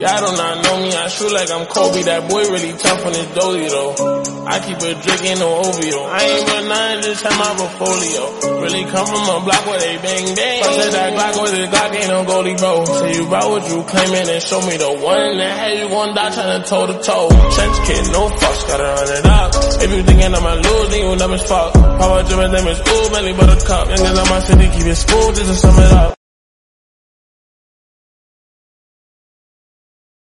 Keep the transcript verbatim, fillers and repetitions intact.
Y'all do not know me, I shoot like I'm Kobe. That boy really tough on his dolly though. I keep a drink in no O V O. I ain't but nine, just have my portfolio. Really come from a block where they bang bang. I said that Glock with the Glock ain't no goalie bro. Say you bout what you claiming and show me the one that had you gon' die trying to toe to toe. Trench kid, no fucks, gotta run it up. If you thinking I'ma lose, then you dumb as fuck. Power driven, them is ooh, belly buttercup. Niggas on my city, keep it school just to sum it up.